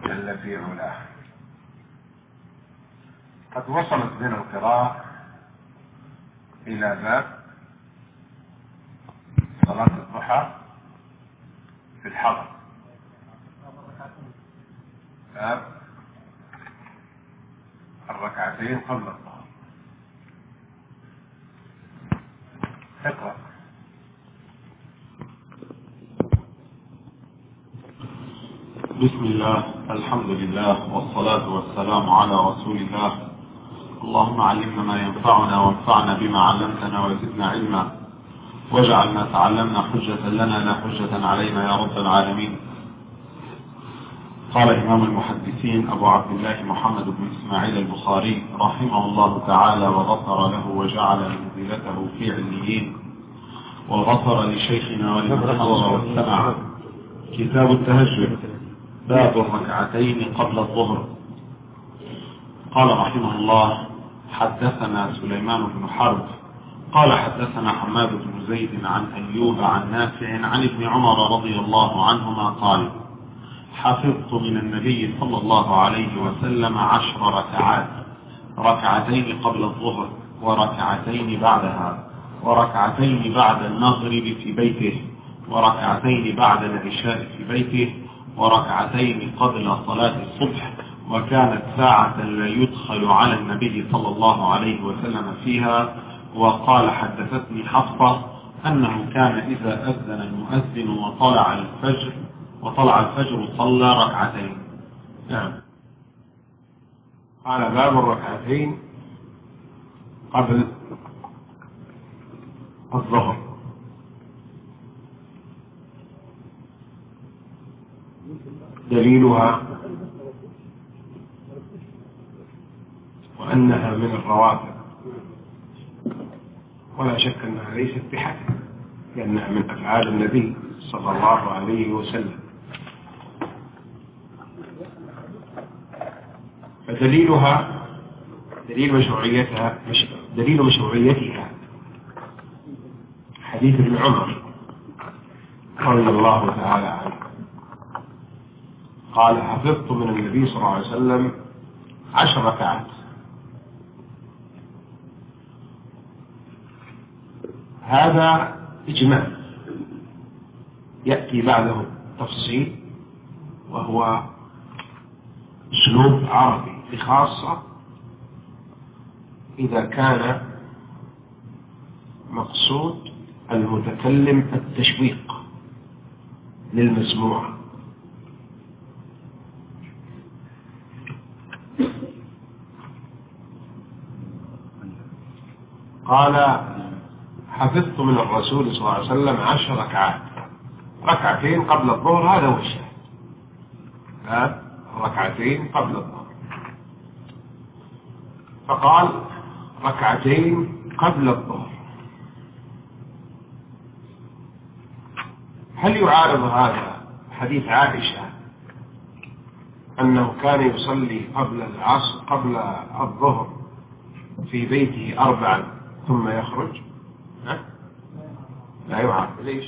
جل في علاه. قد وصلت بنا القراءة إلى باب صلاة الضحى في الحضر، باب الركعتين قبل الظهر. اقرأ. بسم الله، الحمد لله، والصلاة والسلام على رسول الله. اللهم علمنا ما ينفعنا وانفعنا بما علمتنا وزدنا علما، واجعل ما تعلمنا حجة لنا لا حجة علينا يا رب العالمين. قال إمام المحدثين أبو عبد الله محمد بن إسماعيل البخاري رحمه الله تعالى وغفر له وجعل منزلته في عليين، وغفر لشيخنا ولمن حضر واستمع. كتاب التهجد، باب الركعتين قبل الظهر. قال رحمه الله: حدثنا سليمان بن حرب قال حدثنا حماد بن زيد عن أيوب عن نافع عن ابن عمر رضي الله عنهما قال: حفظت من النبي صلى الله عليه وسلم 10 ركعات، ركعتين قبل الظهر وركعتين بعدها، وركعتين بعد المغرب في بيته، وركعتين بعد العشاء في بيته، وركعتين قبل صلاة الصبح. وكانت ساعة لا يدخل على النبي صلى الله عليه وسلم فيها. وقال: حدثتني حفصة أنه كان إذا أذن المؤذن وطلع الفجر صلى ركعتين. نعم. قال: باب الركعتين قبل الظهر. دليلها وأنها من الرواتب، ولا شك أنها ليست بحسن، لأنها من أفعال النبي صلى الله عليه وسلم. فدليلها دليل مشروعيتها حديث ابن عمر رضي الله تعالى عنه قال: حفظت من النبي صلى الله عليه وسلم 10 ركعات. هذا إجمال يأتي بعده تفصيل، وهو أسلوب عربي، بخاصة إذا كان مقصود المتكلم التشويق للمسموع. قال: حفظت من الرسول صلى الله عليه وسلم 10 ركعات، ركعتين قبل الظهر. هذا هو الشيء، ركعتين قبل الظهر. فقال: ركعتين قبل الظهر. هل يعارض هذا حديث عائشة أنه كان يصلي قبل الظهر في بيته 4 ثم يخرج؟ لا يعارض. ليش؟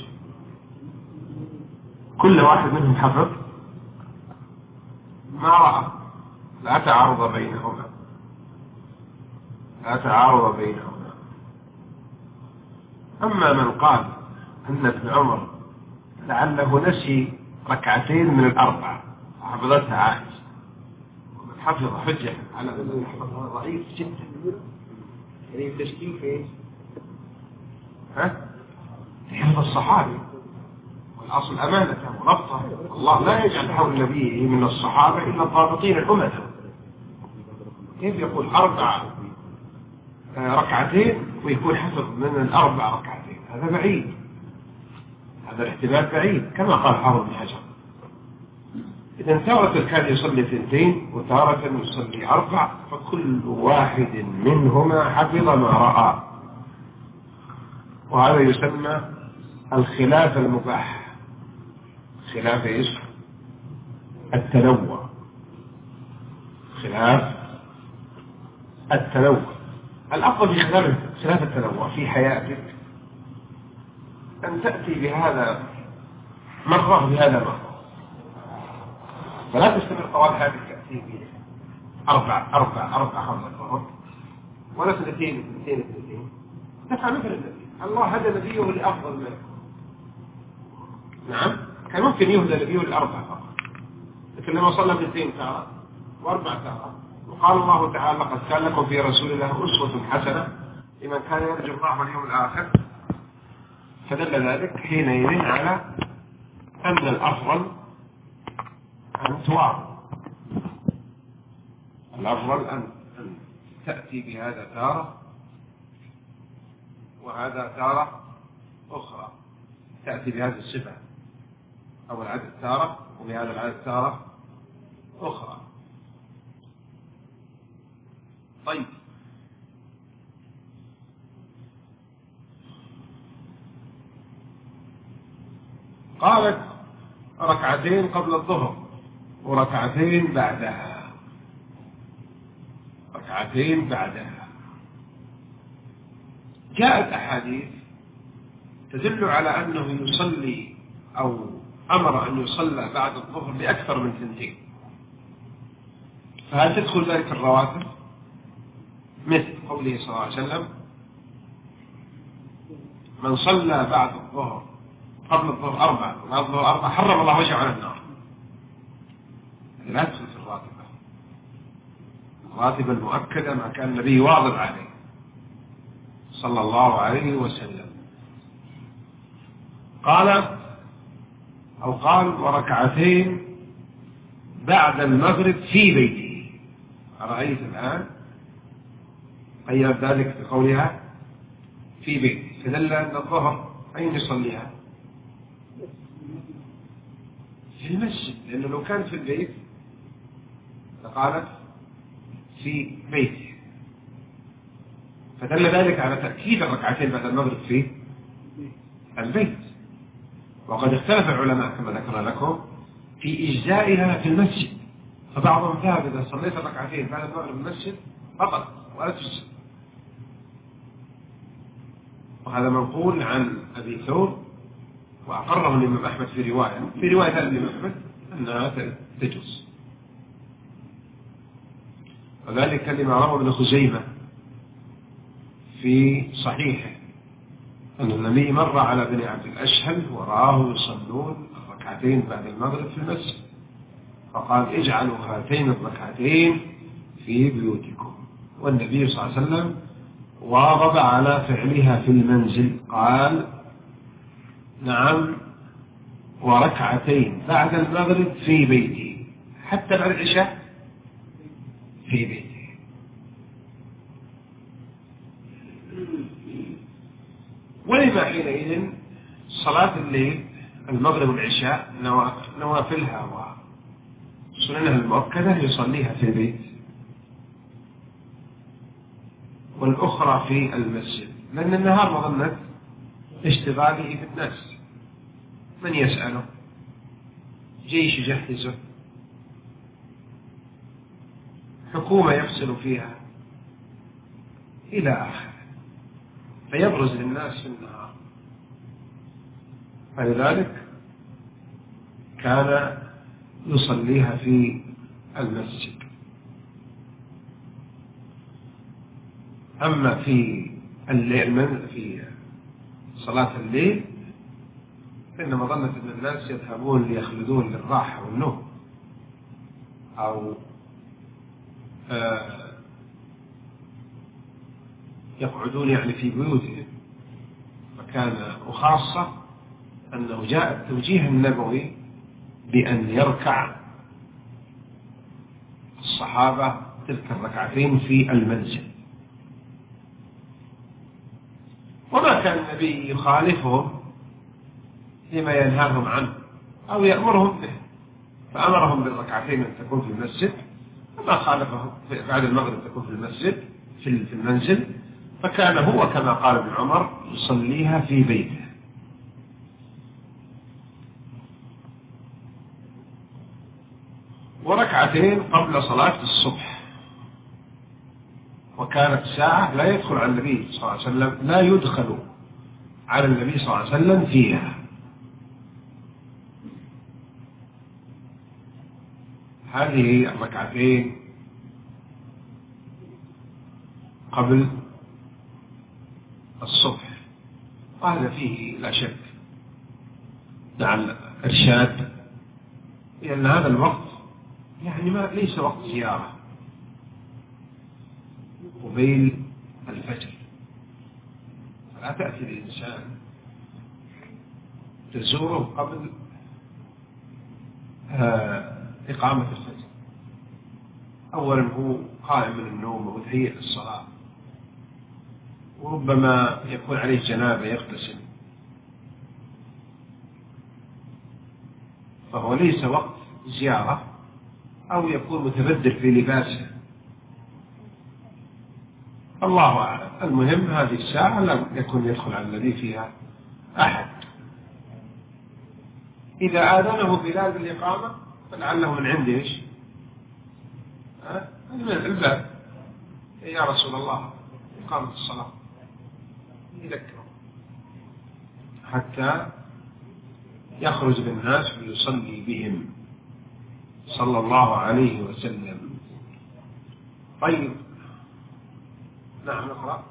كل واحد منهم حفظ ما رأى، لا تعارض بينهما. أما من قال أن ابن عمر لعله نسي ركعتين من 4 حفظتها عائشة، ومن حفظ حجة على من حفظها ضعيف جدا. يعني التشكيل في ايش؟ حفظ الصحابي، والأصل أمانة وربطه. الله لا يجعل حول نبيه من الصحابة إلا الضابطين الأمة. كيف يقول 4 ركعتين ويكون حفظ من 4 ركعتين؟ هذا بعيد، هذا الاحتمال بعيد، كما قال حافظ بن حجر. إذا تارة كان يصلي 2 وتارة يصلي 4، فكل واحد منهما حفظ ما رأى. وهذا يسمى الخلاف المباح، خلاف ايش؟ التنوع. خلاف التنوع. الأفضل في خلاف التنوع في حياتك أن تأتي بهذا مرة بهذا مرة، فلا تستمر طوال هذه التأثير أربع خمسة الظهر ولا اثنتين. تفعل مثل النبي. الله هدى نبيه لأفضل منه. نعم، كان ممكن يهدى نبيه لأربع فقط، لكن لما صلى 200 تارة وأربع تارة، وقال الله تعالى: لقد كان لكم في رسول الله أسوة حسنة لمن كان يرجو الله واليوم الآخر. فدل ذلك حينئذ على أن الأفضل أن تواظب، الأفضل أن تأتي بهذا تارة وهذا تارة أخرى، تأتي بهذه الصفة أو العدد تارة وبهذا العدد تارة أخرى. طيب، قالت ركعتين قبل الظهر وركعتين بعدها، ركعتين بعدها. جاءت أحاديث تدل على أنه يصلي أو أمر أن يصلى بعد الظهر بأكثر من 2. فهل تدخل ذلك الرواتب؟ مثل قوله صلى الله عليه وسلم: من صلى بعد الظهر قبل الظهر 4 وبعد الظهر 4 حرم الله وجهه على النار. هذه لا تدخل في الراتبة. الراتبة المؤكدة ما كان النبي يواظب عليه صلى الله عليه وسلم. قال وركعتين بعد المغرب في بيته. أرأيت الآن قيد ذلك بقولها في بيته، فدل أن الظهر أين يصليها؟ في المسجد، لأنه لو كانت في البيت فقالت في بيته، فدل ذلك على تأكيد الركعتين بعد المغرب في البيت. وقد اختلف العلماء كما ذكر لكم في إجزائها في المسجد، فبعضهم ذهب إذا صليت الركعتين بعد المغرب في المسجد بطل ولا تجزئ، وهذا منقول عن أبي ثور وأقره الإمام أحمد في رواية الإمام أحمد أنها تجوز. وذلك لما روى ابن خزيمة في صحيحه أن النبي مر على بني عبد الأشهل ورآه يصلون الركعتين بعد المغرب في المسجد، فقال: اجعلوا هاتين الركعتين في بيوتكم. والنبي صلى الله عليه وسلم واظب على فعلها في المنزل، قال: نعم، وركعتين بعد المغرب في بيتي، حتى بعد العشاء في بيتي. ولما حينئذ صلاة الليل المغرب والعشاء نوافلها وسننها المؤكدة يصليها في البيت، والأخرى في المسجد، لأن النهار مظنة اشتغاله بالناس، من يسأله، جيش يجهزه، حكومة يفصل فيها إلى آخره، فيبرز للناس في النهار. فلذلك كان يصليها في المسجد. أما في الليل في صلاة الليل فإن مظنة أن الناس يذهبون ليخلدون للراحة والنوم أو يقعدون يعني في بيوتهم، فكان وخاصة أنه جاء التوجيه النبوي بأن يركع الصحابة تلك الركعتين في المنزل، وما كان النبي يخالفهم لما ينهاهم عنه أو يأمرهم به، فأمرهم بالركعتين أن تكون في المسجد، وما خالفهم بعد المغرب تكون في المسجد في المنزل، فكان هو كما قال ابن عمر يصليها في بيته. وركعتين قبل صلاة الصبح، وكانت ساعة لا يدخل على النبي صلى الله عليه وسلم، لا يدخل على النبي صلى الله عليه وسلم فيها. هذه الركعتين قبل الصبح، وهذا فيه لا شك مع الإرشاد، لأن هذا الوقت يعني ليس وقت زيارة قبيل الفجر، فلا تأتي الإنسان تزوره قبل إقامة الفجر. أولا هو قائم من النوم ومتهيئ للصلاة، وربما يكون عليه جنابة يغتسل، فهو ليس وقت زيارة، أو يكون متبدل في لباسه، الله أعلم. المهم هذه الساعة لم يكن يدخل على الذي فيها أحد. إذا آذنه بلال بالإقامة فلعله من عنده إيش؟ من الباب، يا رسول الله إقامة الصلاة، يذكره حتى يخرج بالناس ويصلي بهم صلى الله عليه وسلم. طيب، نعم نقرأ.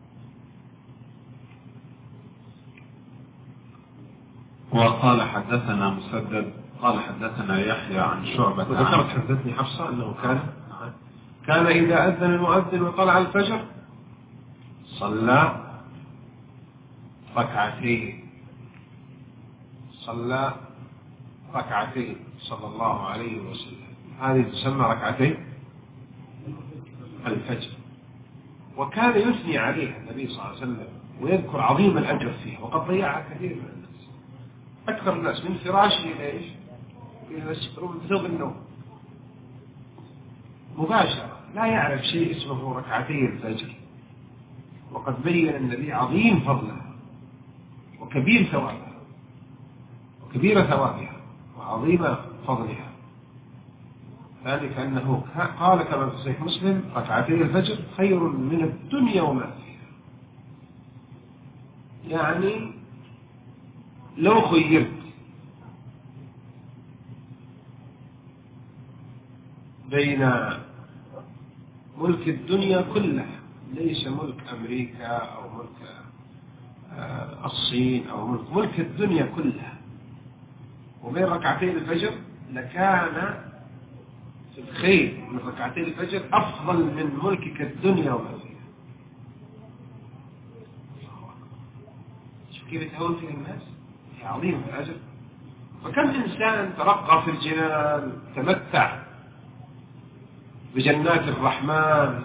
وقال حدثنا مسدد قال حدثنا يحيى عن شعبة. وذكرت حدثني حفصة أنه كان إذا أذن المؤذن وطلع الفجر صلى ركعتين صلى الله عليه وسلم. هذه تسمى ركعتين الفجر، وكان يثني عليها النبي صلى الله عليه وسلم ويذكر عظيم الأجر فيها، وقد ضيعها كثير من الناس. أكثر الناس من فراشه إلى إيش؟ إلى المسجد، ومن ثوب النوم مباشرة، لا يعرف شيء اسمه ركعتي الفجر. وقد بين النبي عظيم فضلها وكبير ثوابها وعظيم فضلها، ذلك أنه قال كما في صحيح مسلم: ركعتي الفجر خير من الدنيا وما فيها. يعني لو خيرت بين ملك الدنيا كلها، ليس ملك أمريكا أو ملك الصين أو ملك الدنيا كلها، وبين ركعتين الفجر، لكان في الخير من ركعتين الفجر أفضل من ملكك الدنيا وما فيها. شوف كيف يتهون فيه الناس، هي عظيم الأجر. فكم إنسان ترقى في الجنان، تمتع بجنات الرحمن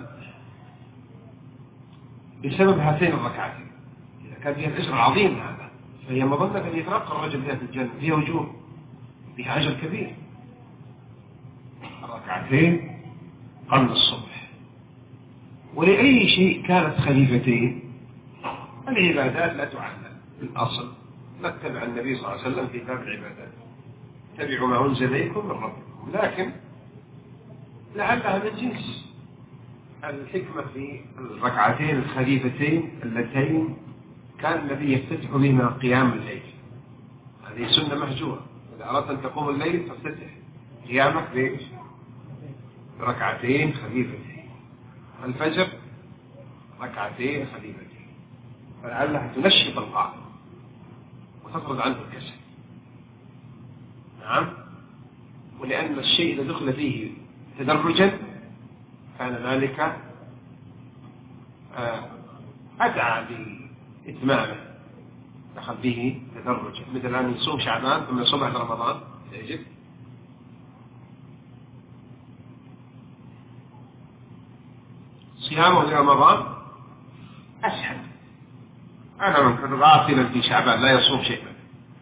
بسبب هاتين الركعتين. إذا كان فيها الأجر العظيم هذا، فهي مظنة أن يترقى الرجل بها في الجنة، فيها وجوه، فيها أجر كبير. الركعتين قبل الصبح. ولأي شيء كانت خليفتين، العبادات لا تعلم بالأصل، نتبع النبي صلى الله عليه وسلم في باب العبادات، اتبعوا ما أنزل إليكم من ربكم، لكن لعلها من جنس الحكمة في الركعتين الخفيفتين اللتين كان النبي يفتتح بهما قيام الليل. هذه سنة مهجورة، إذا أردت أن تقوم الليل فافتتح قيامك بإيش؟ ركعتين خفيفتين. الفجر ركعتين خفيفتين، فلعلها تنشط القلب وتطرد عنه الكسل. نعم. ولأن الشيء إذا دخل فيه تدرجا كان ذلك أدعى لإتمامه، دخل به تدرجا، مثل أن يصوم شعبان ثم يصوم بعد رمضان، تجد صيامه لرمضان أسهل. أنا من كان غافلا في شعبان لا يصوم شيئا.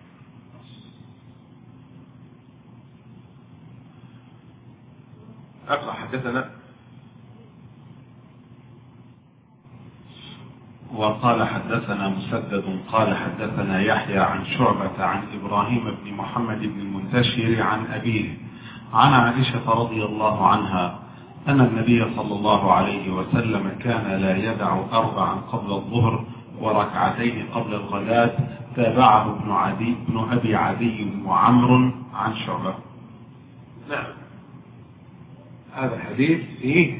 أقرأ. حدثنا. وقال حدثنا مسدد قال حدثنا يحيى عن شعبة عن إبراهيم بن محمد بن المنتشر عن أبيه عن عائشة رضي الله عنها أن النبي صلى الله عليه وسلم كان لا يدع 4 قبل الظهر وركعتين قبل الغداة. تابعه ابن أبي عدي وعمر عن شعبة. نعم. هذا الحديث فيه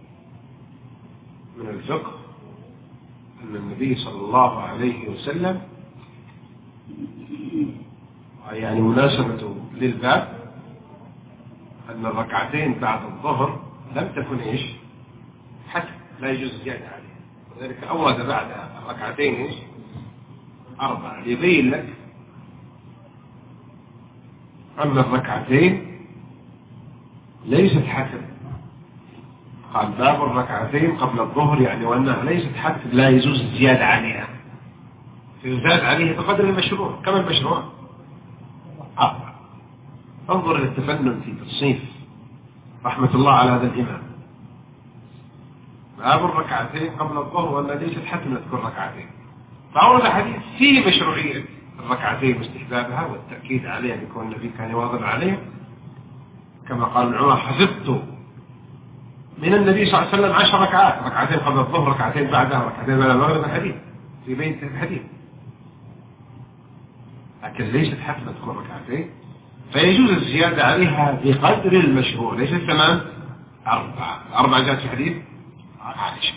من الفقه أن النبي صلى الله عليه وسلم، يعني مناسبته للباب، أن الركعتين بعد الظهر لم تكن إيش؟ حتى لا يجوز الزيادة عليه، وذلك أورد بعد الركعتين إيش؟ 4 ليبين لك أن الركعتين ليست حتم. قال باب الركعتين قبل الظهر، يعني وأنها ليست حتم لا يجوز الزيادة عليها، فيزاد عليه بقدر المشروع. كما المشروع 4. انظر إلى التفنن في تصنيف رحمة الله على هذا الإمام. باب الركعتين قبل الظهر وأنها ليست حتم تكون ركعتين، فأورد حديث فيه مشروعية الركعتين واستحبابها والتأكيد عليها بكون النبي كان يواظب عليها، كما قال ابن عمر: حفظت من النبي صلى الله عليه وسلم 10 ركعات، ركعتين قبل الظهر، ركعتين بعدها، ركعتين بعد المغرب. الحديث في بيت الحديث، لكن ليست حتما تكون ركعتين، فيجوز الزيادة عليها بقدر المشروع، ليس الثمان 4 جاءت في حديث عائشة.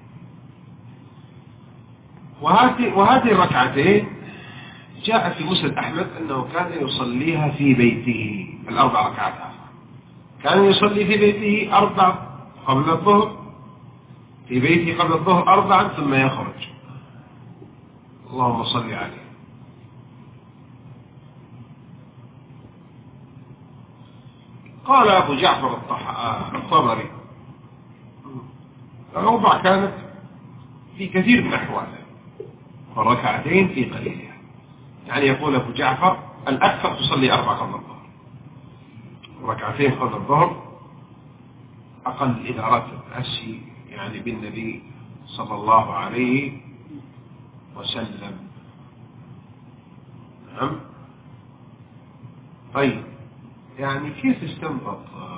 وهذه الركعتين جاء في مسند أحمد أنه كان يصليها في بيته، 4 ركعات كان يصلي في بيته 4 قبل الظهر، في بيته قبل الظهر 4 ثم يخرج. اللهم صل عليه. قال أبو جعفر الطبري: الأوضاع كانت في كثير من أحوالها، والركعتين في قليلها. يعني يقول أبو جعفر: الأكثر تصلي 4 قبل الظهر، ركعتين قبل الظهر أقل إذا أردت التأسي يعني بالنبي صلى الله عليه وسلم. نعم. طيب، يعني كيف استنبط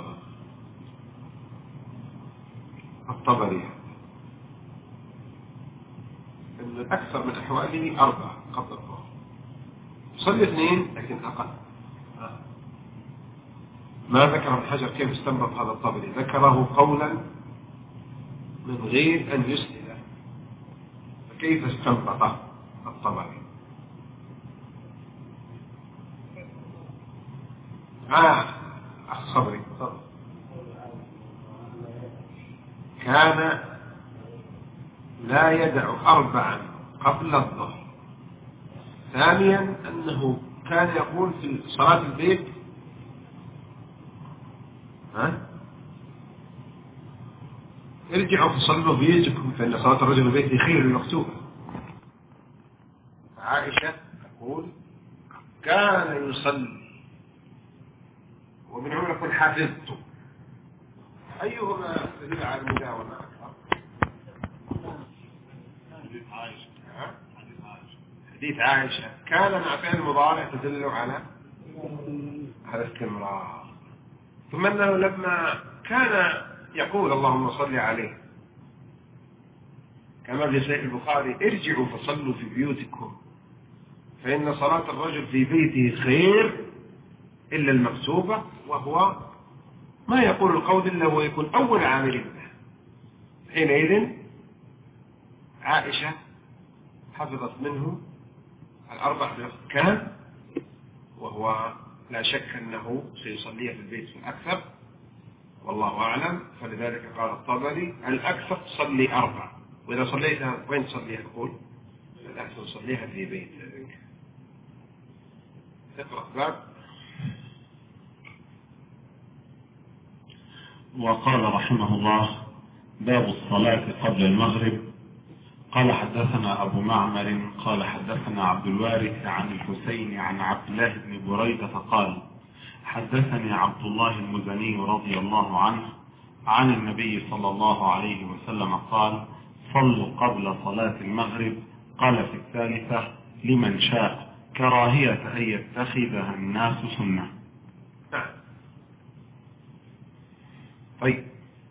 الطبري أن الأكثر من أحواله 4 قبل الظهر، صلي 2 لكن أقل؟ ما ذكر ابن حجر كيف استنبط هذا الطبري، ذكره قولا من غير أن يسند، فكيف استنبط الطبري؟ صبري. كان لا يدع 4 قبل الظهر. ثانيا أنه كان يقول في صلاة البيت: ارجعوا فصلوا بيتكم فإن صلاة الرجل في بيته خير المكتوبة. عائشة تقول: كان يصلي، وابن عمر يقول: حفظت. أيهما دليل على المداومة أكثر؟ حديث عائشة كان مع فعل المضارع تدل على استمرار، ثم أنه لما كان يقول اللهم صل عليه كما في صحيح البخاري: ارجعوا فصلوا في بيوتكم فإن صلاة الرجل في بيته خير إلا المكتوبة، وهو ما يقول القول إلا هو يكون أول عامل به. حينئذ عائشة حفظت منه 4 كان، وهو لا شك أنه سيصليها في البيت في الأكثر، والله أعلم. فلذلك قال الطبري: الأكثر تصلي 4، وإذا صليتها وين تصليها؟ يقول: الأكثر تصليها في بيتك. اقرأ باب. وقال رحمه الله: باب الصلاة قبل المغرب. قال: حدثنا أبو معمر قال حدثنا عبد الوارث عن الحسين عن عبد الله بن بريدة قال: حدثني عبد الله المزني رضي الله عنه عن النبي صلى الله عليه وسلم قال: صلوا قبل صلاة المغرب. قال في الثالثة: لمن شاء، كراهية أن يتخذها الناس سنة. طيب،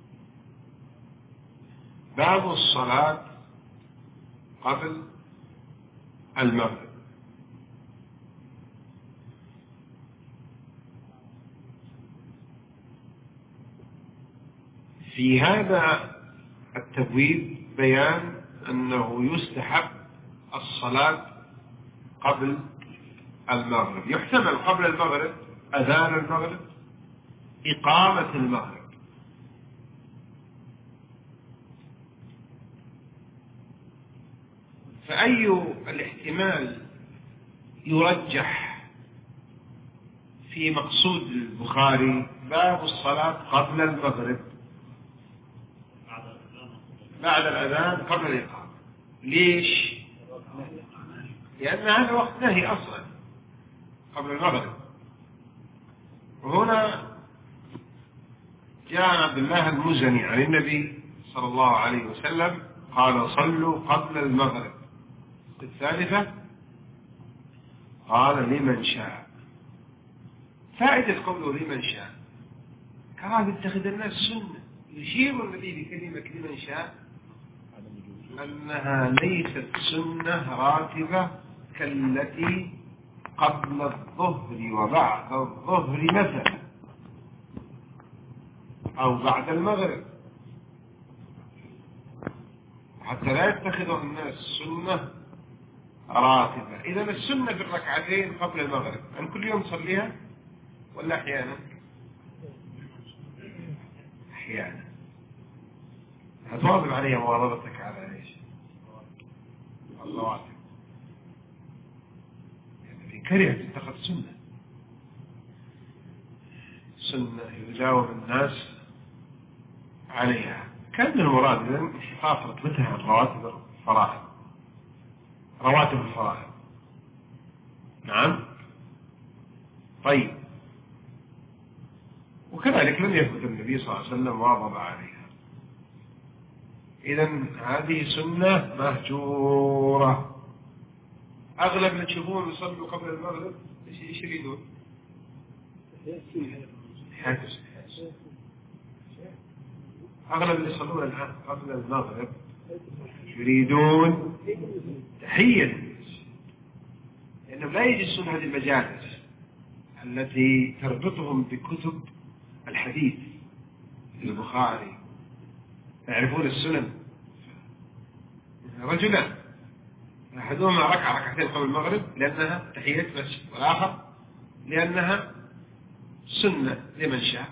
باب الصلاة قبل المغرب. في هذا التبويب بيان أنه يستحب الصلاة قبل المغرب. يحتمل قبل المغرب أذان المغرب، إقامة المغرب. فأي الاحتمال يرجح في مقصود البخاري؟ باب الصلاة قبل المغرب، بعد الأذان قبل الإقامة. ليش؟ لأن هذا وقت نهي أصلا قبل المغرب. وهنا جاء عبد الله المزني عن النبي صلى الله عليه وسلم قال صلوا قبل المغرب. الثالثة قال لمن شاء. فائدة قوله لمن شاء كراهة يتخذ الناس سنة. يشير النبي بكلمة لمن شاء أنها ليست سنة راتبة كالتي قبل الظهر وبعد الظهر مثلا، أو بعد المغرب، حتى لا يتخذ الناس سنة راتبة. إذا السنة في الركعتين قبل المغرب أن كل يوم تصليها ولا أحيانا؟ أحيانا. هتواظب عليها مواظبتك على إيش؟ الرواتب. يعني في كره تتخذ سنة يجاوب الناس عليها. كان المراد إذن انحقاق رتبتها عن رواتب الفرائض. نعم. طيب، وكذلك لم يثبت النبي صلى الله عليه وسلم واظب عليها. إذن هذه سنة مهجورة. أغلب اللي تشوفون يصلوا قبل المغرب إيش يريدون؟ أغلب اللي يصلون الآن قبل المغرب يريدون تحية، لأنهم لا يجلسون هذه المجالس التي تربطهم بكتب الحديث البخاري، يعرفون السنن. رجلان، أحدهما ركعتين قبل المغرب لأنها تحية مسجد، والآخر لأنها سنة لمن شاء.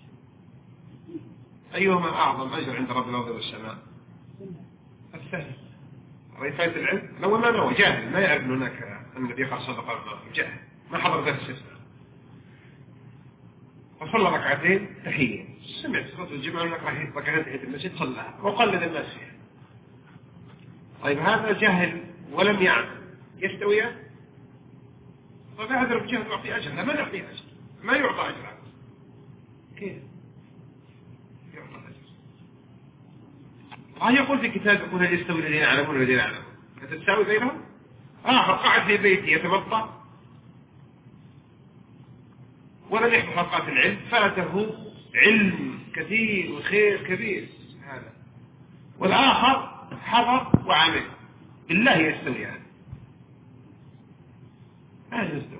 أيهما أعظم أجر عند رب الأرض والسماء؟ الثاني. رفاية العلم. لو ما هو جاهل ما يعرف هناك أن النبي قال صلى الله عليه وسلم، جاهل ما حضر درس السنة، فصلى ركعتين تحية، سمعت صلاة الجمعة هناك ركعتين تحية المسجد صلىها وقلد الناس فيها. طيب هذا جاهل ولم يعلم، يستويان؟ طيب هذا الجاهل يعطي أجر؟ لا، ما نعطي أجر، ما يعطى أجر. كيف يعطى أجر؟ يقول في كتاب يقول هل يستوي الذين يعلمون والذين يعلمون؟ هتتساوي بينهم؟ قاعد في بيتي يتمطى ولم يحفظ حلقات العلم، فاته علم كثير وخير كبير هذا، والآخر حضر وعمل. بالله يستويان؟ ما يستويان.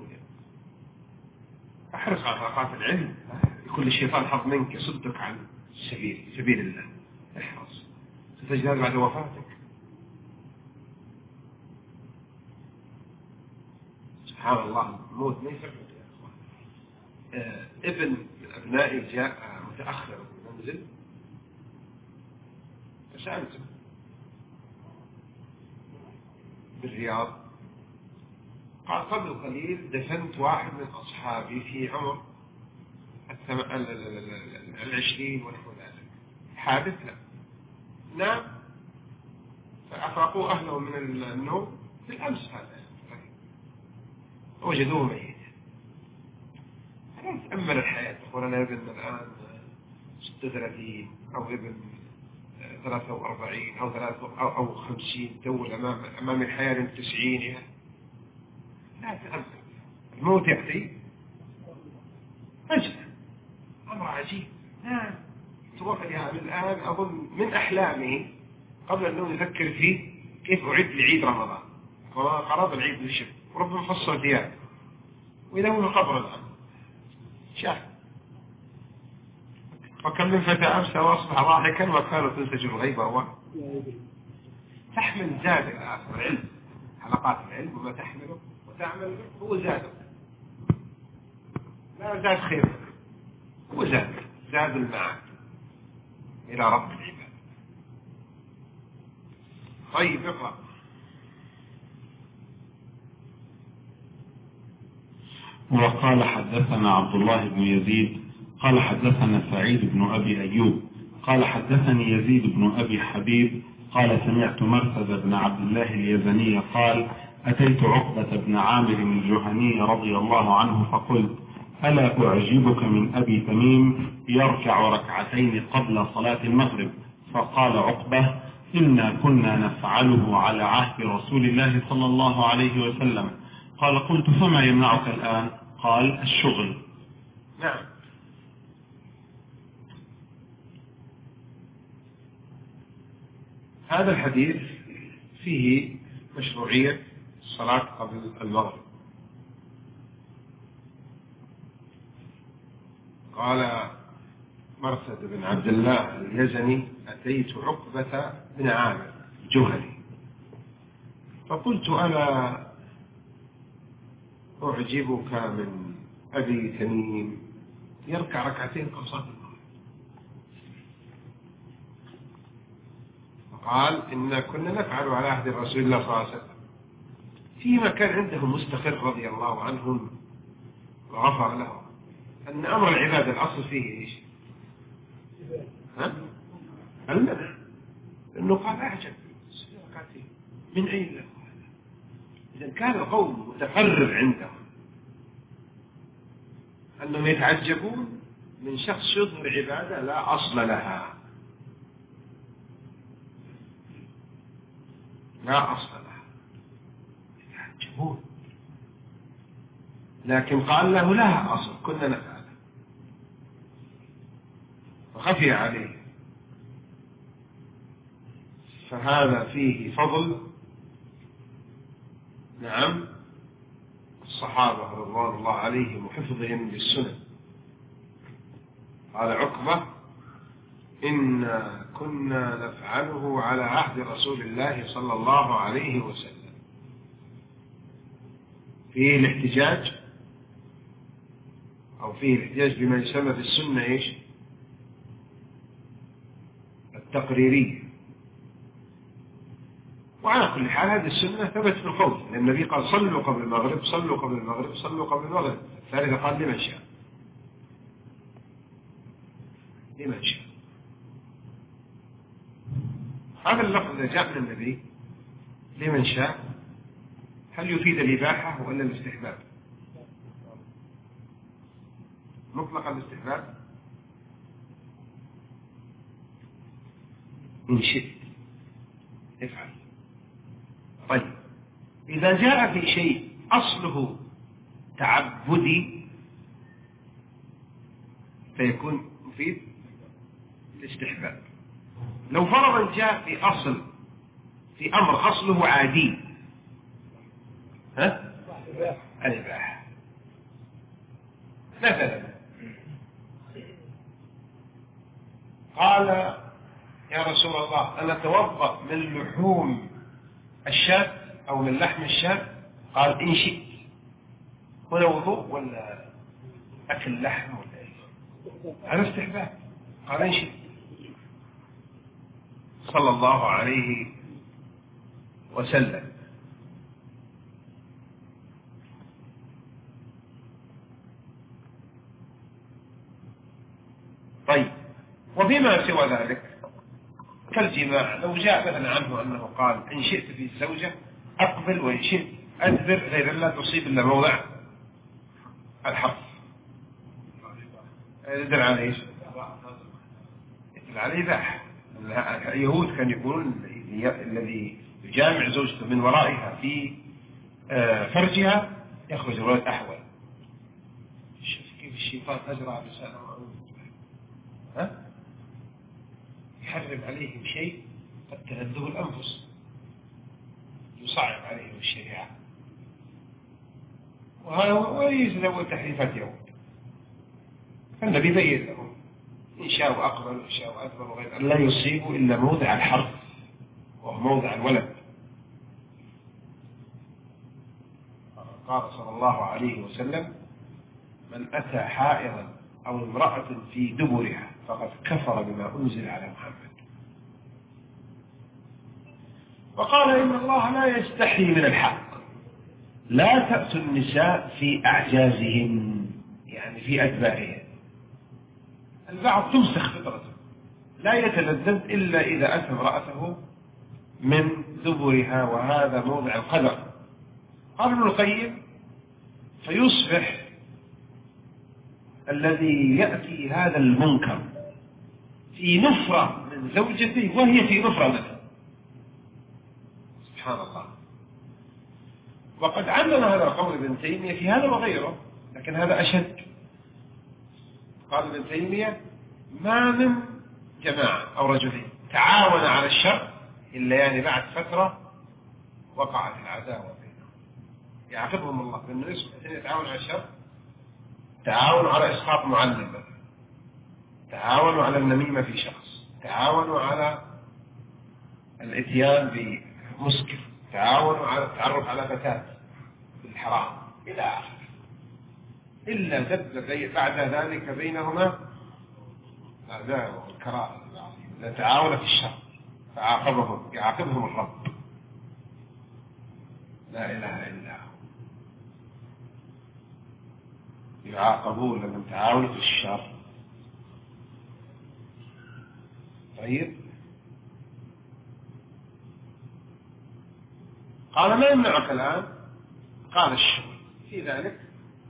احرص على حلقات العلم، يكون الشيطان حظ منك يصدك عن سبيل الله. احرص، ستجد هذا بعد وفاتك. سبحان الله، الموت ما يفرق. ابن من أبنائي جاء متأخر من المنزل، فسألته بالرياض، قال قبل قليل دفنت واحد من أصحابي في عمر 20 ونحو ذلك. حادث؟ لا. نعم. فأفاقوا أهله من النوم في الأمس، هذا وجدوه ميت. تأمل الحياة. تقول أنا ابن الآن 36 أو ابن 43 أو 50، تول أمام الحياة من 90. لا تأمل، الموت يأتي فجأة، أمر عجيب. لا تروح يعني الآن أظن من أحلامه قبل أنه يفكر فيه كيف أعد لعيد رمضان، قرب العيد بالشب وربما فصل ثياب، وإذا هو قبر الآن شاف وكم من فتى أمسى وأصبح ضاحكا وكانوا تنسج الغيبة تحمل زاد إلى آخر العلم، حلقات العلم وما تحمله وتعمل به هو زاده، لا زاد خير، هو زاد المعاد إلى رب العباد. طيب اقرأ. وقال حدثنا عبد الله بن يزيد قال حدثنا سعيد بن أبي أيوب قال حدثني يزيد بن أبي حبيب قال سمعت مرثد بن عبد الله اليزني قال أتيت عقبة بن عامر الجهني رضي الله عنه فقلت ألا أعجبك من أبي تميم يركع ركعتين قبل صلاة المغرب؟ فقال عقبة إنا كنا نفعله على عهد رسول الله صلى الله عليه وسلم. قال قلت فما يمنعك الآن؟ قال الشغل. نعم. هذا الحديث فيه مشروعية الصلاة قبل المغرب. قال مرثد بن عبد الله اليزني أتيت عقبة بن عامر الجهني فقلت ألا أعجبك من أبي تميم يركع ركعتين قبل صلاة المغرب؟ فقال إن كنا نفعل على عهد رسول الله صلى الله عليه وسلم، فيما كان عندهم مستقر رضي الله عنهم وغفر لهم، أن أمر العبادة الأصل فيه إيش؟ المنع. إنه قال أعجب ركعتين من أين له هذا؟ إذا كان القوم متقرر عندهم أنهم يتعجبون من شخص يظهر عبادة لا أصل لها، لا أصل لها، يتعجبون. لكن قال له لها أصل كنا نفعله فخفي عليه. فهذا فيه فضل نعم الصحابة رضوان الله عليهم وحفظهم للسنن. قال عقبة إنا كنا نفعله على عهد رسول الله صلى الله عليه وسلم. فيه الاحتجاج أو فيه الاحتجاج بما يسمى في السنة إيش؟ التقريرية. وعلى كل حال هذه السنة ثبت في القول، لأن النبي قال صلوا قبل المغرب صلوا قبل المغرب صلوا قبل المغرب. الثالثة قال لمن شاء، لمن شاء. هذا اللفظ إذا جاء من النبي لمن شاء هل يفيد الإباحة ولا الاستحباب؟ مطلق الاستحباب إن شئت افعل. طيب إذا جاء في شيء أصله تعبدي فيكون مفيد الاستحباب. لو فرضا جاء في أمر أصله عادي الإباحة. مثلا قال يا رسول الله أنا أتوضأ من لحوم الشاة أو من لحم الشاة؟ قال إن شئت. هنا وضوء ولا أكل لحم ولا إيه؟ هذا استحباب. قال إن شئت صلى الله عليه وسلم. طيب وفيما سوى ذلك كالجماع، لو جاء مثلا عنه أنه قال إن شئت في الزوجة أقبل وإن شئت أدبر غير لا تصيب إلا موضع الحرف، يدل على إيش؟ يدل على إباحة. اليهود كانوا يقولون الذي يجامع زوجته من ورائها في فرجها يخرج الولد أحول. شوف كيف الشيطان أزرع بسانه يحرم عليهم شيء قد تلذه الأنفس، يصعب عليهم الشريعة، وهذا وليس له تحريفات يهود. فالنبي بين لهم إن شاء أقبل وإن شاء أدبر وغير لا يصيب إلا موضع الحرف وهو موضع الولد. قال صلى الله عليه وسلم: من أتى حائضا أو امرأة في دبرها فقد كفر بما أنزل على محمد. وقال: إن الله لا يستحي من الحق، لا تأتوا النساء في أعجازهن، يعني في أدبارهن. البعض تمسخ فطرته، لا يتلذذ إلا إذا أتى امرأته من دبرها، وهذا موضع القدر. قال ابن القيم: فيصبح الذي يأتي هذا المنكر في نفرة من زوجته وهي في نفرة منه. سبحان الله. وقد عمم هذا القول ابن تيمية في هذا وغيره، لكن هذا أشد. قال ابن تيمية: ما من جماعة أو رجلين تعاون على الشر إلا يعني بعد فترة وقعت العداوة بينهم. يعاقبهم الله بأنه يتعاون على الشر، تعاونوا على إسقاط معلم، تعاونوا على النميمة في شخص، تعاونوا على الاتيان بمسكر، تعاونوا على التعرف على فتاة بالحرام إلى آخره، إلا دب بعد ذلك بينهما العداوة والكراهة، تعاون في الشر يعاقبهم الرب لا إله إلا هو. يعاقبون لمن تعاونوا في الشر. طيب، قال: ما يمنعك الآن؟ قال: الشغل. في ذلك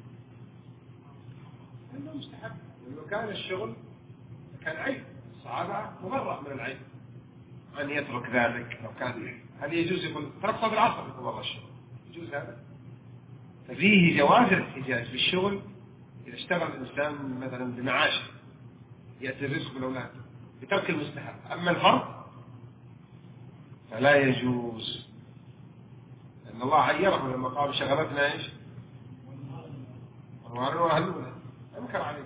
أنه مستحب، لأنه كان الشغل كان عيب، الصحابة مبرأ من العيب أن يترك ذلك. لو كان هل يجوز يقول تركت بالعصر يقول والله الشغل؟ يجوز هذا؟ ففيه جواز الاحتجاج بالشغل إذا اشتغل الإنسان مثلا بمعاشه يأتي الرزق بالأولاد بترك المستحب. أما الفرض فلا يجوز، لأن الله عيره لما قال: شغلتنا إيش؟ أموالنا وأهلنا. أنكر عليه،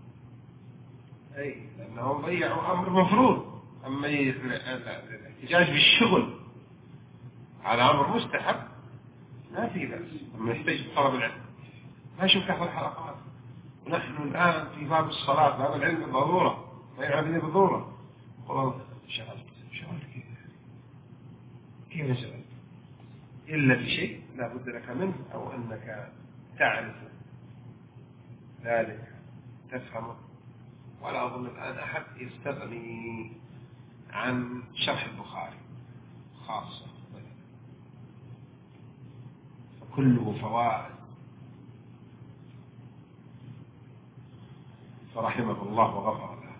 أي لأنهم ضيعوا أمر مفروض. أما الاحتجاج بالشغل على أمر مستحب ما في بأس. أما يحتاج طلب العلم، ما شوف تحت الحلقات. ونحن الآن في باب الصلاة، باب العلم بالضرورة، ما يعرفني بالضرورة. والله شغلت كيف شغلت؟ إلا بشيء لا بد لك منه، أو أنك تعرف ذلك تفهمه. ولا أظن الآن أحد يستغني عن شرح البخاري خاصة، فكله فوائد. فرحمه الله وغفر له.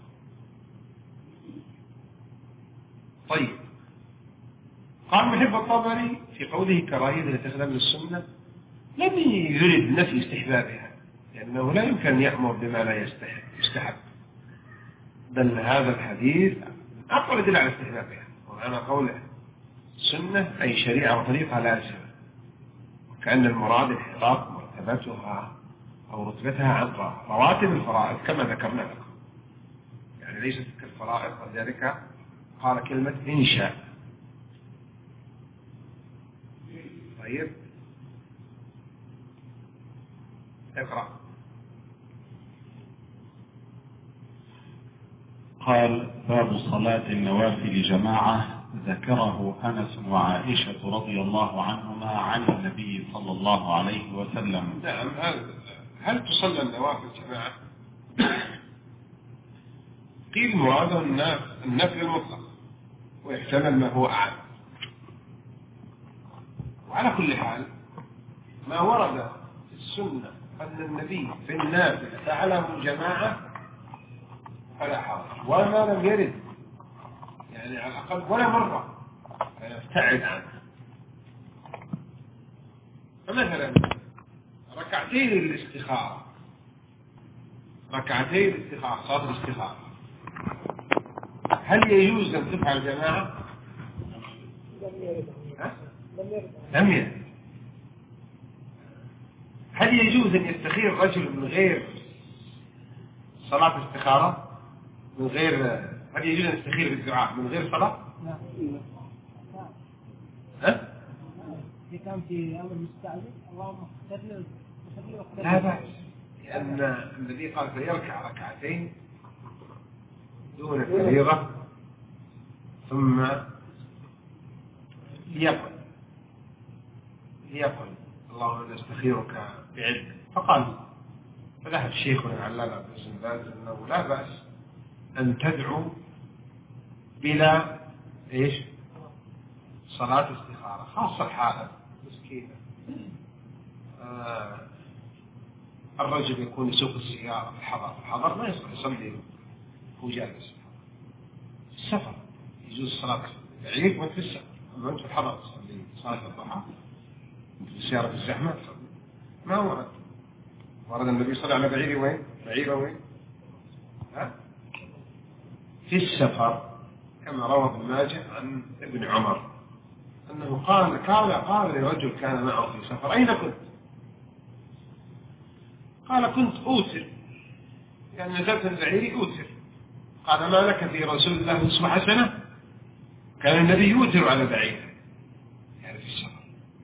طيب، قال محب الطبري في قوله: كراهية الاستخدام للسنة، لم يرد نفي استحبابها، لأنه لا يمكن أن يأمر بما لا يستحب، بل هذا الحديث أقوى دليل على استحبابها. ومعنى قوله سنة أي شريعة وطريقة لازمة، وكأن المراد انحراف مرتبتها أو رتبتها عن رواتب الفرائض كما ذكرنا لكم، يعني ليست كالفرائض. ولذلك قال كلمة إنشاء. طيب، اقرأ. قال: باب صلاة النوافل جماعة. ذكره أنس وعائشة رضي الله عنهما عن النبي صلى الله عليه وسلم. نعم. هل تصلى النوافل جماعة؟ قيل مراده النفل المطلق، ويحتمل ما هو أعلى. وعلى كل حال ما ورد في السنة أن النبي في النافل فعله جماعة فلا حرج، وما لم يرد يعني على الأقل ولا مرة فيبتعد عنه. فمثلا ركعتين الاستخارة، صلاة الاستخارة، هل يجوز أن تفعل جماعة؟ لم يرد. هل يجوز أن يستخير رجل من غير صلاة استخارة؟ من غير، هل يجوز أن نستخير بالدعاء من غير صلاة؟ ها؟ إذا كان في أمر مستعجل اللهم اغفر لي لا بأس، لأن الذي قال فيركع ركعتين دون الفريضة ثم ليقل اللهم نستخيرك بعلمك، فقال فذهب شيخنا العلامة ابن باز أنه لا بأس أن تدعو بلا إيش؟ صلاة استخارة، خاصة الحالة مسكينة. الرجل يكون يسوق السيارة في الحضر ما يصلح يصلي هو جالس. السفر يجوز الصلاة بعيد وانت في السفر، أما أنت في الحضر تصلي صلاة الضحى في السيارة في الزحمة ما ورد النبي صلى الله عليه وسلم على بعير وين؟ ها؟ في السفر، كما روى ابن ماجه عن ابن عمر أنه قال لرجل كان معه في سفر: أين كنت؟ قال: كنت أوتر، يعني نزلت البعير أوتر. قال: ما لك في رسول الله أسوة حسنة؟ كان النبي يوتر على بعير، يعني في السفر.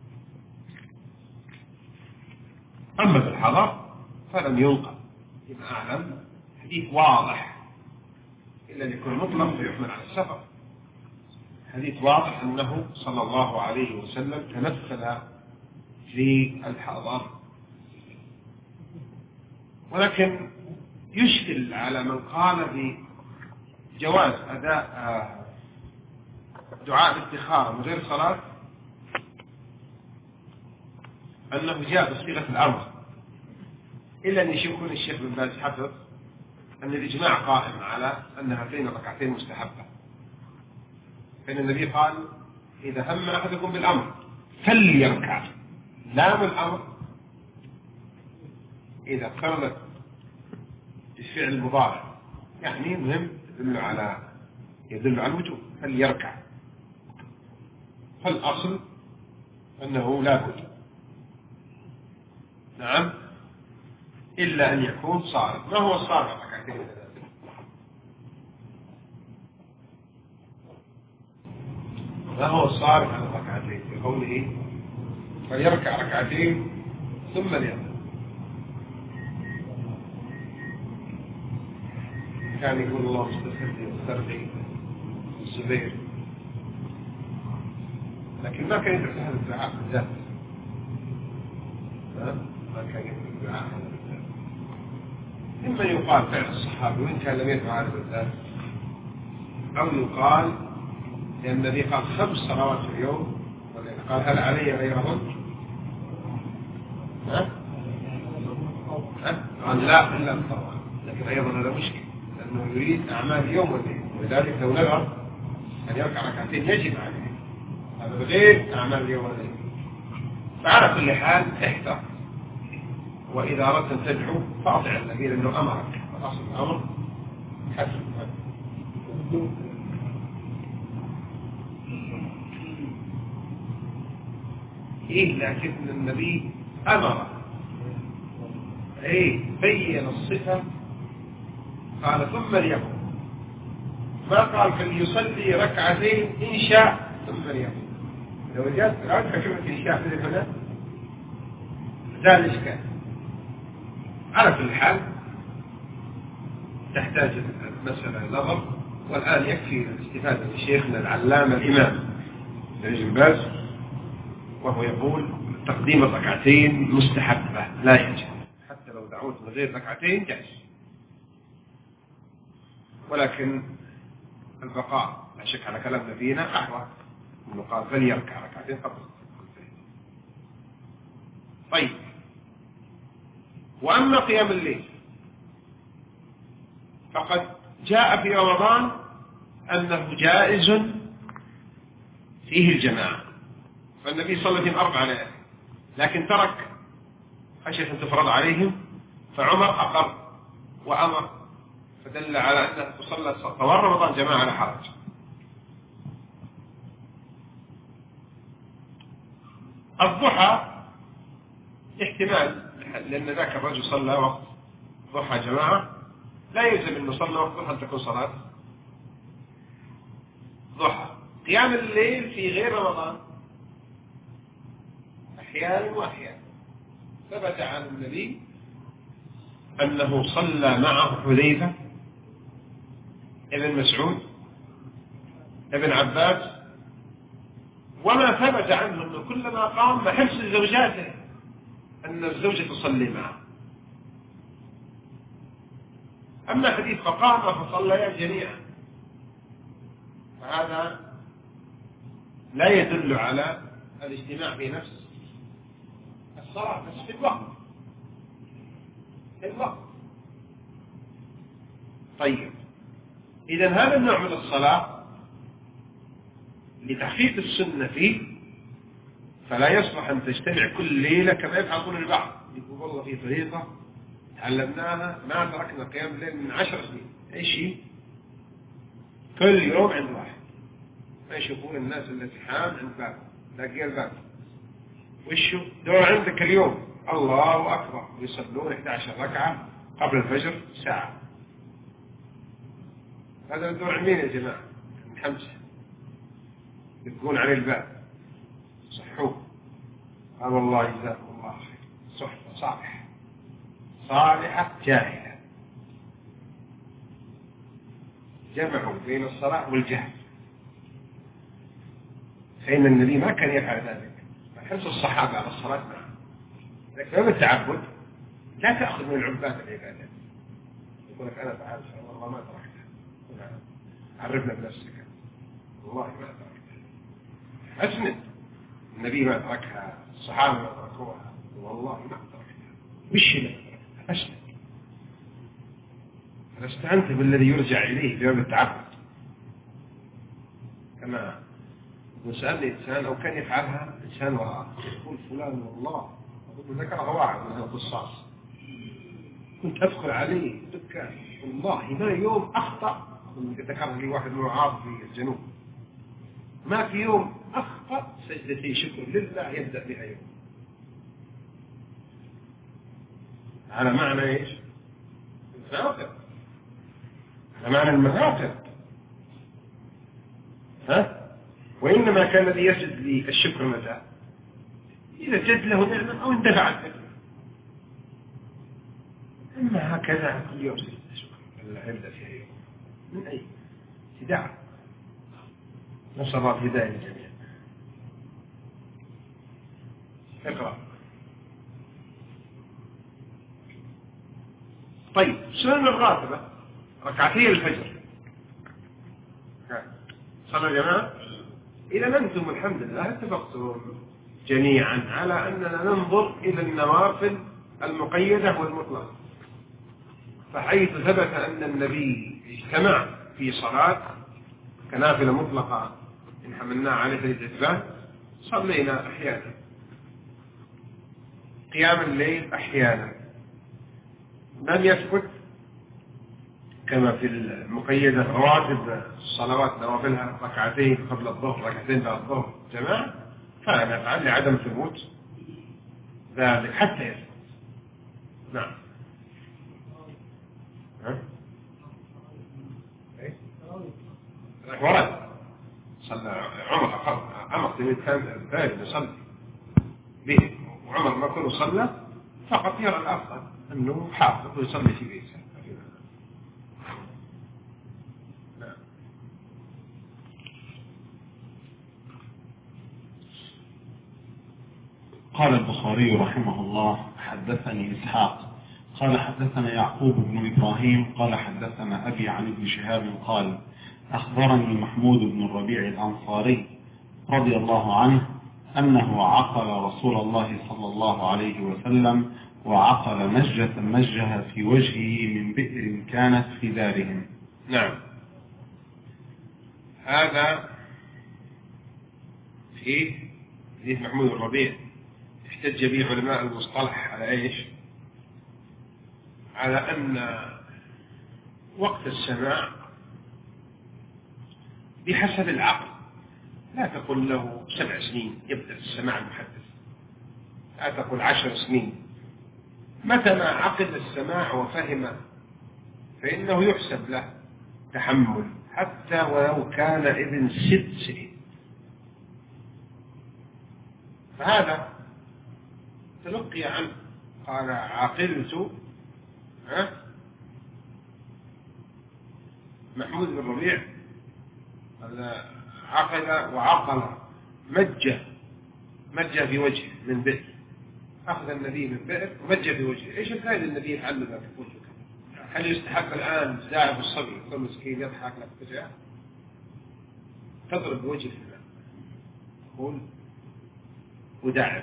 أما في الحضر فلم ينقل، إذا أعلم حديث واضح إلا أن يكون مطلق فيحمل على السفر. حديث واضح أنه صلى الله عليه وسلم تنفل في الحضر، ولكن يشكل على من قال بجواز أداء دعاء الاستخارة من غير صلاة أنه جاء بصيغة الأمر، إلا أن يكون الشيخ بن باز حفظ أن الإجماع قائم على أن هاتين الركعتين مستحبة، فإن النبي قال: إذا هم أحدكم بالأمر فليركع. لام الأمر إذا اقترنت بالفعل المضارع يعني مهم يدل على الوجوب، فليركع، فالأصل أنه لا بد، نعم، إلا أن يكون صارف. ما هو الصارف على ركعتين؟ ما هو الصارف على ركعتين؟ في قوله فليركع ركعتين ثم ليقل. كان يقول الله مستخدم السرقي الزبير، لكن ما كان يدرس هذا الدعاء بالذات، ما كان يدرس الدعاء هذا بالذات. إما يقال فعل الصحابي وإن كان لم يفعل هذا بالذات، أو يقال لأن النبي قال 5 صلوات في اليوم، قال: هل علي غيرهن؟ قال: لا إلا الطبع. لكن أيضا هذا مشكل، لأنه يريد أعمال اليوم والليل، ولذلك لو نذر أن يركع ركعتين يجب عليه، هذا بغير أعمال اليوم والليل. فعلى كل حال احذر، وإذا أردت أن تدعو فأطع النبي لأنه أمرك، فأصل الأمر حسن. لكن النبي أمر، بين الصفة، قال ثم ليقل، ما قال فليصلي ركعتين إن شاء ثم ليقل. لو جاءت كلمة إن شاء في هنا زال الإشكال. على كل حال تحتاج المسألة نظر، والآن يكفي الاستفادة من شيخنا العلامة الإمام ابن باز، وهو يقول تقديم الركعتين مستحبة لا يجب، حتى لو دعوت من غير ركعتين جائز، ولكن البقاء لا شك على كلام نبينا أحوى، إنه قال فليركع ركعتين قبل. طيب، وأما قيام الليل فقد جاء في رمضان أنه جائز فيه الجماعة، فالنبي صلى الله عليه وسلم 4 ليالي، لكن ترك خشية أن تفرض عليهم، فعمر أقر وأمر، فدل على أنه تصلى طوال رمضان جماعة لا حرج. الضحى احتمال، لأن ذاك الرجل صلى وقت ضحى جماعة، لا يلزم أن نصلي وقت ضحى تكون صلاة ضحى. قيام الليل في غير رمضان أحيانا وأحيانا. ثبت عن النبي أنه صلى معه حذيفة ابن مسعود ابن عباس، وما ثبت عنه أنه كلما قام بحرص زوجاته أن الزوجة تصلي معه. أما حديث فقام فصليا جميعا فهذا لا يدل على الاجتماع في نفس الصلاة، بس في الوقت. طيب، إذن هذا النوع من الصلاة لتحقيق السنة فيه فلا يصلح أن تجتمع كل ليلة كما يفعلون البعض. يقول والله في طريقة تعلمناها ما تركنا قيام الليل من 10 سنين. ايش هي؟ كل يوم عند واحد، ما يشوفون الناس التي حام عند باب لاقي الباب، وشو دور عندك اليوم الله أكبر، ويصلون 11 ركعة قبل الفجر ساعة. هذا الدور عند مين يا جماعة؟ عند حمزة يبقون عليه الباب صحوه. قال والله جزاكم الله خير، صحبة صالحة جاهلة، جمعوا بين الصلاة والجهل. فإن النبي ما كان يفعل ذلك، حرص الصحابة على الصلاة معه. لكن يوم التعبد لا تأخذ من العباد العبادات، يقول لك أنا فعلت والله ما تركتها، عرفنا بنفسك والله ما تركتها، أسند. النبي ما تركها، الصحابة ما تركوها، والله ما تركتها. وش لا أسند؟ فاستعنت بالذي يرجع إليه في يوم التعبد. كما وسألني إنسان أو كان يفعلها إنسان وراءه يقول فلان والله ذكرها واحد من القصاص، كنت أدخل عليه دكان والله ما يوم أخطأ، ذكرها لي واحد من العرب في الجنوب، ما في يوم أخطأ سجدتي شكر لله يبدأ بها يوم. على معنى إيش؟ المراتب، على معنى المراتب. وإنما كان الذي يسجد لي الشكر متى؟ إذا جد له نعمة أو اندفعت له. أما هكذا كل يوم سجد شكر يبدأ فيها يوم من أي ابتداع. نسأل الله الهداية للجميع. اقرأ. طيب، سنن الراتبة ركعتي الفجر صلى يا جماعة. إذا أنتم الحمد لله اتفقتم جميعا على أننا ننظر إلى النوافل المقيدة والمطلقة، فحيث ثبت أن النبي اجتمع في صلاة كنافلة مطلقة إن حملناها عليه الاعتبار صلينا أحيانا، قيام الليل أحيانا. لم يثبت كما في المقيدة رواتب الصلوات نوافلها ركعتين قبل الظهر ركعتين بعد الظهر جماعة، فأنا أفعل لعدم ثبوت ذلك حتى يثبت. نعم. ورد صلى عمر تلميذ كان ثاني يصلي به، وعمر ما كله صلى فقط يرى الأفضل أنه حافظ ويصلي في بيته. قال البخاري رحمه الله حدثني إسحاق قال حدثنا يعقوب بن إبراهيم قال حدثنا أبي عن ابن شهاب قال أخبرني محمود بن الربيع الأنصاري رضي الله عنه أنه عقل رسول الله صلى الله عليه وسلم وعقل مجة مجها في وجهه من بئر كانت في دارهم. نعم، هذا في حديث محمود الربيع احتج به علماء المصطلح على ايش؟ على ان وقت السماع بحسب العقل، لا تقل له 7 سنين يبدأ السماع المحدث، لا تقل 10 سنين، متى ما عقل السماع وفهم فإنه يحسب له تحمل حتى ولو كان ابن 6 سنين. فهذا تلقي عنه، قال عقلت محمود بن ربيع عقل وعقل مج في وجهه من بئر، أخذ النبي من بئر ومج في وجهه. إيش الفائدة النبي يفعل ذلك في وجهك؟ هل يستحق الآن تداعب الصبي كل مسكين يضحك لك فجأة تضرب بوجهه في الماء تقول وداعب؟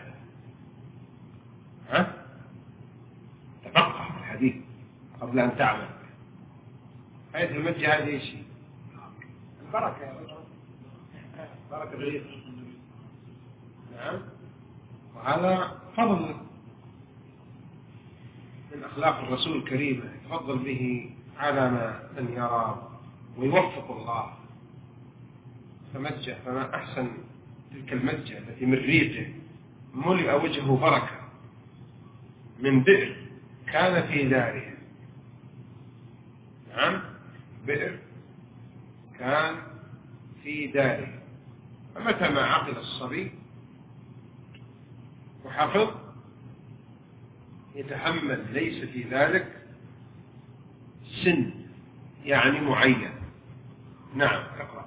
تفقه في الحديث قبل أن تعمل. آية المجة هذه إيش؟ البركة، بركة الريح. نعم، وهذا فضل من أخلاق الرسول الكريم يتفضل به على من يرى ويوفق الله. فمجة، فما أحسن تلك المجة التي من ريقه ملئ وجهه بركة من بئر كان في داره. نعم، بئر كان في داره. فمتى ما عقل الصبي وحفظ يتحمل، ليس في ذلك سن يعني معين. نعم، اقرأ.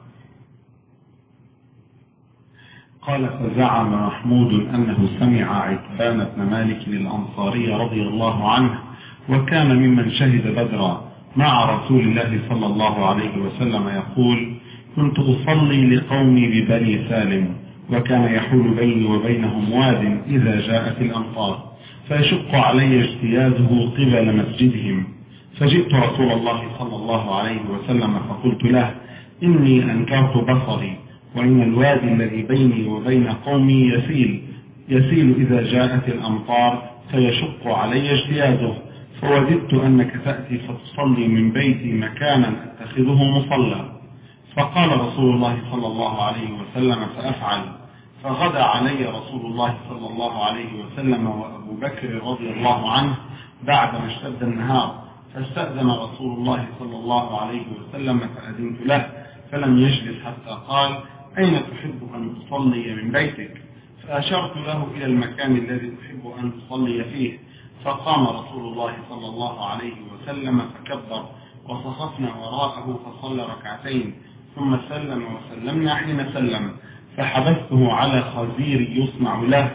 قال فزعم محمود أنه سمع عتبان بن مالك الأنصاري رضي الله عنه، وكان ممن شهد بدرا مع رسول الله صلى الله عليه وسلم، يقول: كنت أصلي لقومي ببني سالم، وكان يحول بيني وبينهم واد إذا جاءت الأمطار، فيشق علي اجتيازه قبل مسجدهم، فجئت رسول الله صلى الله عليه وسلم فقلت له: إني أنكرت بصري، وإن الوادي الذي بيني وبين قومي يسيل إذا جاءت الأمطار فيشق علي اجتيازه، فوددت أنك تأتي فتصلي من بيتي مكانا أتخذه مصلى. فقال رسول الله صلى الله عليه وسلم: فأفعل. فغدا علي رسول الله صلى الله عليه وسلم وأبو بكر رضي الله عنه بعدما اشتد النهار، فاستأذن رسول الله صلى الله عليه وسلم فأذنت له، فلم يجلس حتى قال: أين تحب أن تصلي من بيتك؟ فأشرت له إلى المكان الذي أحب أن تصلي فيه، فقام رسول الله صلى الله عليه وسلم فكبر، وصففنا وراءه فصلى ركعتين، ثم سلم وسلمنا حين سلم، فحبسته على خزير يصنع له،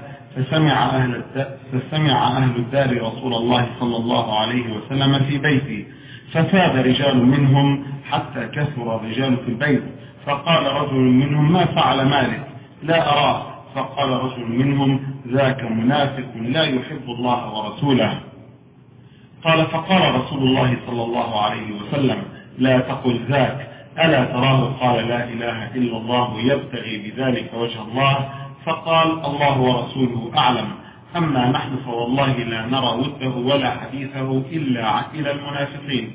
فسمع أهل الدار رسول الله صلى الله عليه وسلم في بيتي، ففاد رجال منهم حتى كثر الرجال في البيت، فقال رجل منهم: ما فعل مالك؟ لا أراه. فقال رجل منهم: ذاك منافق لا يحب الله ورسوله. قال: فقال رسول الله صلى الله عليه وسلم: لا تقل ذاك، ألا تراه قال لا إله إلا الله يبتغي بذلك وجه الله؟ فقال: الله ورسوله أعلم، أما نحن فوالله لا نرى وده ولا حديثه إلا إلى المنافقين.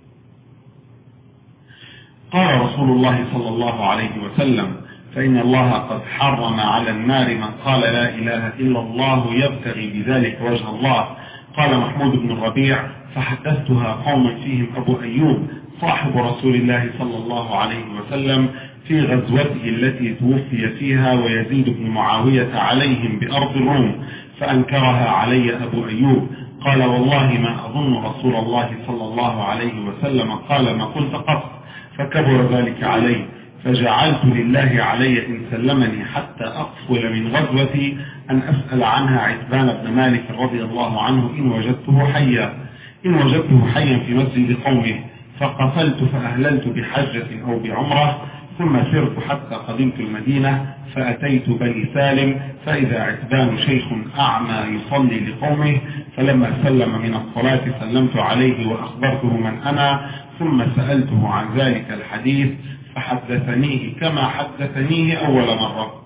قال رسول الله صلى الله عليه وسلم: فإن الله قد حرم على النار من قال لا إله إلا الله يبتغي بذلك وجه الله. قال محمود بن الربيع: فحدثتها قوما فيهم أبو أيوب صاحب رسول الله صلى الله عليه وسلم في غزوته التي توفي فيها ويزيد بن معاوية عليهم بأرض الروم، فأنكرها علي أبو أيوب. قال: والله ما أظن رسول الله صلى الله عليه وسلم قال ما قلت قط، فكبر ذلك علي، فجعلت لله علي إن سلمني حتى أقفل من غزوتي أن أسأل عنها عتبان بن مالك رضي الله عنه إن وجدته حيا في مسجد قومه، فقفلت فأهللت بحجة أو بعمرة، ثم سرت حتى قدمت المدينة، فأتيت بني سالم، فإذا عتبان شيخ أعمى يصلي لقومه، فلما سلم من الصلاة سلمت عليه وأخبرته من أنا، ثم سألته عن ذلك الحديث فحدثنيه كما حدثنيه أول مرة.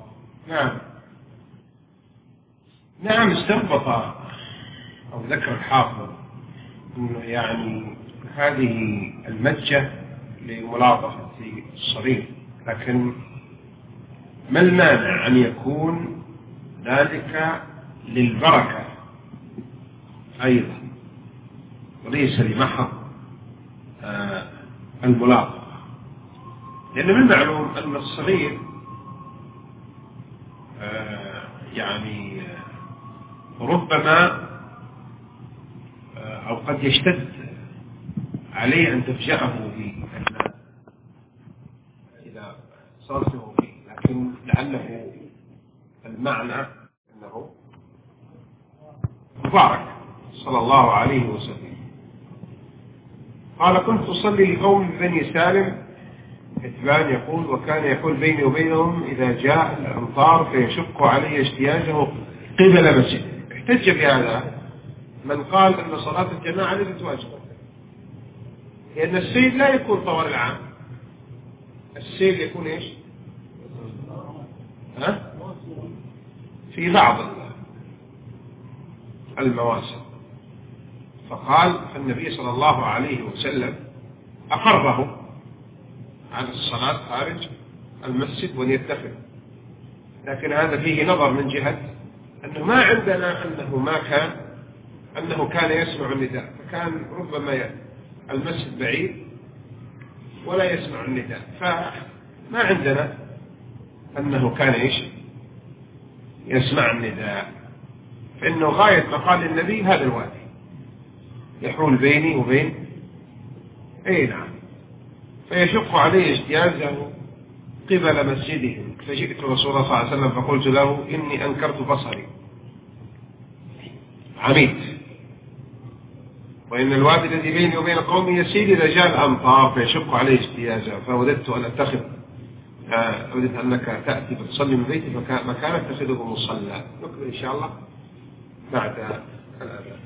نعم، استنبط أو ذكر الحافظ أنه يعني هذه المجة لملاطفة الصغير، لكن ما المانع أن يكون ذلك للبركة أيضا وليس لمحض الملاطفة، لأن من المعلوم أن الصغير يعني ربما أو قد يشتد عليه أن تفجأه إذا صرفه فيه، لكن لعله المعنى أنه مبارك صلى الله عليه وسلم. قال: كنت أصلي لقوم بني سالم حتبان يقول: وكان يقول بيني وبينهم إذا جاء الأمطار فيشق علي اجتيازه قبل مسجد. احتج بهذا من قال أن صلاة الجماعة ليست واجبة، لأن السيل لا يكون طوال العام، السيل يكون إيش؟ في بعض المواسم. فقال فالنبي صلى الله عليه وسلم أقره على الصلاة خارج المسجد وأن يتخذ، لكن هذا فيه نظر من جهة أنه ما عندنا أنه كان يسمع النداء، فكان ربما المسجد بعيد ولا يسمع النداء، فما عندنا أنه كان يسمع النداء، فإنه غاية ما قال النبي هذا الوادي يحول بيني وبين نعم، فيشق عليه اجتيازه قبل مسجدهم. فجئت رسول الله صلى الله عليه وسلم فقلت له: إني أنكرت بصري، عميت، وإن الوادي الذي بيني وبين قومي يسير إذا جاء الأمطار فيشق عليه اجتيازه، فوددت أن أتخذ وددت أنك تأتي فتصلي من بيتي مكان اتخذه مصلى. نكمل إن شاء الله بعد الأذان.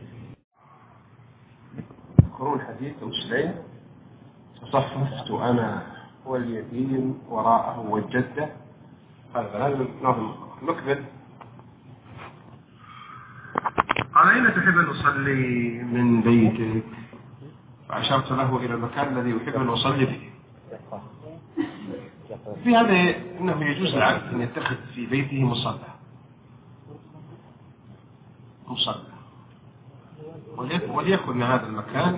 يذكرون حديث مسلم: تصففت أنا واليتيم وراءه والجدة. هذا نكمل. قال: أين تحب أن أصلي من بيتك؟ فأشرت له إلى المكان الذي يحب أن أصلي فيه. في هذا أنه يجوز العبد أن يتخذ في بيته مصلى، وليكن هذا المكان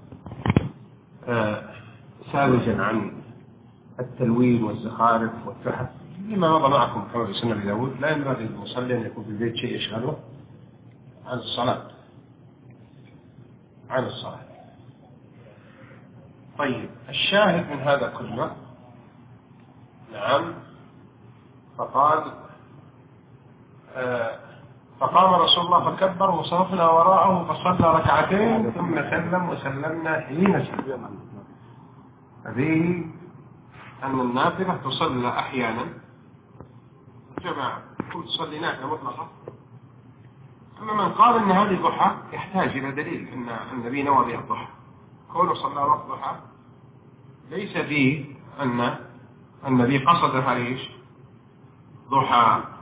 خارجا عن التلوين والزخارف والتحف، لما مضى معكم كما في سنة داود. لا ينبغي للمصلي أن يكون في البيت شيء يشغله عن الصلاة. طيب، الشاهد من هذا كله، نعم، فقام رسول الله فكبر وصرفنا وراءه فصلى ركعتين ثم سلم وسلمنا حين سلم. هذه أن النافلة تصلى أحيانا جماعة، كل تصلي نافلة مطلقة. أما من قال أن هذه ضحى يحتاج إلى دليل أن النبي نوى بها الضحى. كونه صلى وقت ضحى ليس فيه أن النبي قصدها ضحى